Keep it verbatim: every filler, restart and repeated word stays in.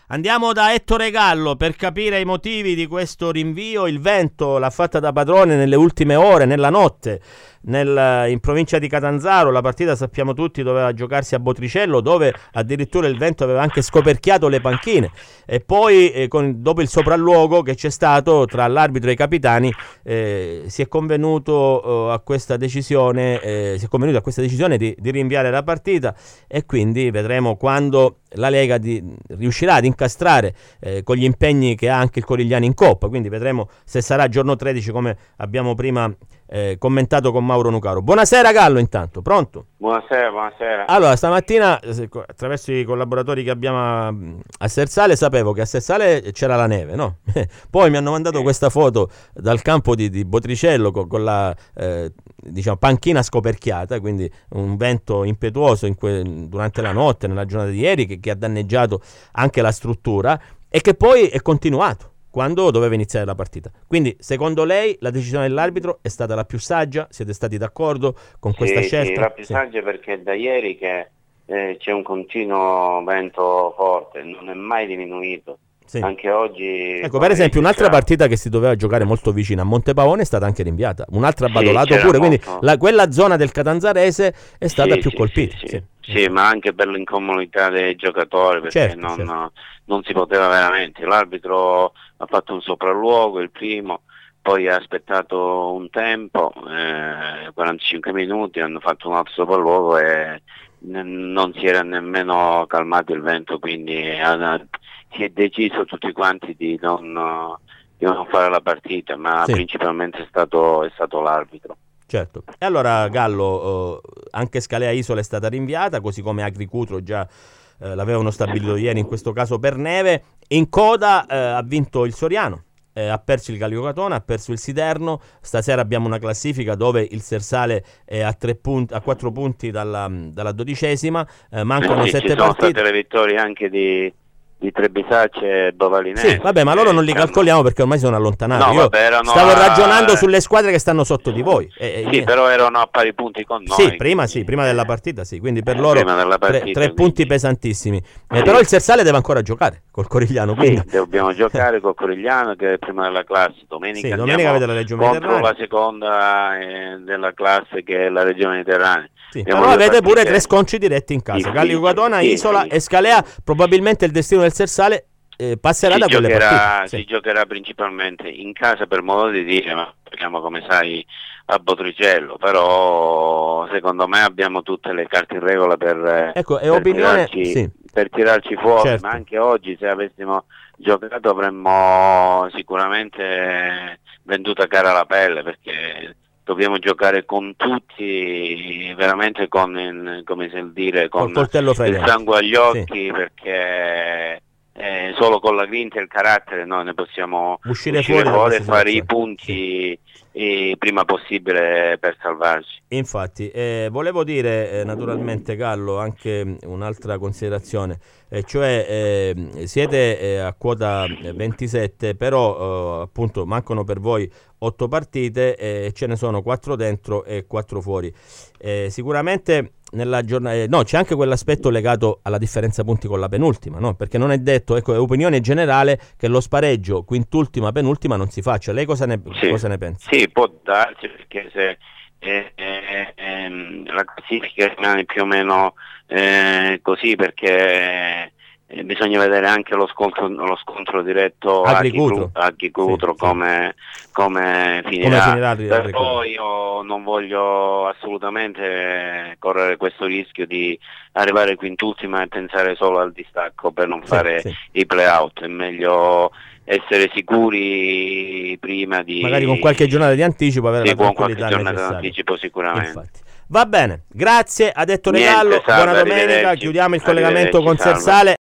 Andiamo da Ettore Gallo per capire i motivi di questo rinvio. Il vento l'ha fatta da padrone nelle ultime ore, nella notte, nel, in provincia di Catanzaro. La partita, sappiamo tutti, doveva giocarsi a Botricello, dove addirittura il vento aveva anche scoperchiato le panchine. E poi, eh, con, dopo il sopralluogo che c'è stato tra l'arbitro e i capitani, eh, si è convenuto eh, a questa decisione, eh, si è convenuto a questa decisione di, di rinviare la partita, e quindi vedremo quando la Lega di, riuscirà ad incastrare eh, con gli impegni che ha anche il Corigliano in Coppa. Quindi vedremo se sarà giorno tredici, come abbiamo prima eh, commentato con Mauro Nucaro. Buonasera Gallo, intanto, pronto? Buonasera, buonasera. Allora, stamattina attraverso i collaboratori che abbiamo a, a Sersale sapevo che a Sersale c'era la neve, no? Poi mi hanno mandato sì. questa foto dal campo di, di Botricello con, con la eh, diciamo panchina scoperchiata, quindi un vento impetuoso in que- durante la notte, nella giornata di ieri, che, che ha danneggiato anche la struttura, e che poi è continuato quando doveva iniziare la partita. Quindi, secondo lei, la decisione dell'arbitro è stata la più saggia? Siete stati d'accordo con sì, questa scelta? Sì, la più sì. saggia, perché da ieri che eh, c'è un continuo vento forte, non è mai diminuito. Sì. Anche oggi... Ecco, per esempio, un'altra partita che si doveva giocare molto vicina a Montepavone è stata anche rinviata. Un'altra a Badolato sì, pure, molto. Quindi la, quella zona del Catanzarese è stata sì, più sì, colpita. Sì, sì. Sì. sì, ma anche per l'incomodità dei giocatori, perché certo, non, certo. non si poteva veramente. L'arbitro ha fatto un sopralluogo, il primo, poi ha aspettato un tempo, eh, quarantacinque minuti, hanno fatto un altro sopralluogo e n- non si era nemmeno calmato il vento, quindi ha, si è deciso tutti quanti di non, di non fare la partita, ma sì. principalmente è stato, è stato l'arbitro. Certo. E allora Gallo, eh, anche Scalea Isola è stata rinviata, così come Agricutro già eh, l'avevano stabilito ieri, in questo caso per neve. In coda eh, ha vinto il Soriano, eh, ha perso il Gallico Catone, ha perso il Siderno. Stasera abbiamo una classifica dove il Sersale è a, tre punti, a quattro punti dalla, dalla dodicesima, eh, mancano sì, sette ci sono partite. State le vittorie anche di... di Trebisacce e Bovalinese. Sì, vabbè, ma loro non li calcoliamo perché ormai sono allontanati. No, Io vabbè, erano stavo a... ragionando sulle squadre che stanno sotto di voi. E, sì, e... però erano a pari punti con noi. Sì, prima sì, prima della partita sì, quindi per eh, loro partita, tre, tre quindi... punti pesantissimi. Eh, sì. Però il Sersale deve ancora giocare col Corigliano. Quindi... Sì, dobbiamo giocare col Corigliano, che è prima della classe. Domenica, sì, domenica vede la Reggio Mediterranea. Contro la seconda eh, della classe, che è la Reggio Mediterranea. Sì, però avete pure tre scontri diretti in casa. Gallico Catone, sì, Isola sì. e Scalea. Probabilmente il destino del Sersale Eh, passerà si da quelle giocherà, partite. si sì. giocherà principalmente in casa, per modo di dire, ma giochiamo, come sai, a Botricello, però secondo me abbiamo tutte le carte in regola per, ecco, e per, opinione, tirarci, sì. per tirarci fuori, certo. ma anche oggi, se avessimo giocato, avremmo sicuramente venduto a cara la pelle, perché dobbiamo giocare con tutti, veramente con il, come si dire, con il sangue agli occhi, sì. perché Eh, solo con la grinta e il carattere noi ne possiamo uscire, uscire fuori, fuori e fare i punti sì. eh, prima possibile per salvarci. Infatti, eh, volevo dire eh, naturalmente, Gallo, anche un'altra considerazione, eh, cioè eh, siete eh, a quota ventisette, però eh, appunto mancano per voi otto partite e eh, ce ne sono quattro dentro e quattro fuori. Eh, sicuramente nella giornata, eh, no, c'è anche quell'aspetto legato alla differenza punti con la penultima, no? Perché non è detto, ecco, è opinione generale che lo spareggio quintultima penultima non si faccia. Lei cosa ne, sì. cosa ne pensa? Sì, può darsi, perché se eh, eh, eh, la classifica rimane più o meno eh, così, perché eh, bisogna vedere anche lo scontro, lo scontro diretto a Agricutro, sì, come, sì. come finirà. Come finirà Però io non voglio assolutamente correre questo rischio di arrivare quintultima e pensare solo al distacco per non sì, fare sì. i play-out. È meglio essere sicuri prima di... magari con qualche giornata di anticipo, avere sì, la tranquillità con qualche giornata necessaria. di anticipo sicuramente. Infatti. Va bene, grazie, ha detto Niente, Regallo, salve, buona domenica, chiudiamo il collegamento con salve. Sersale.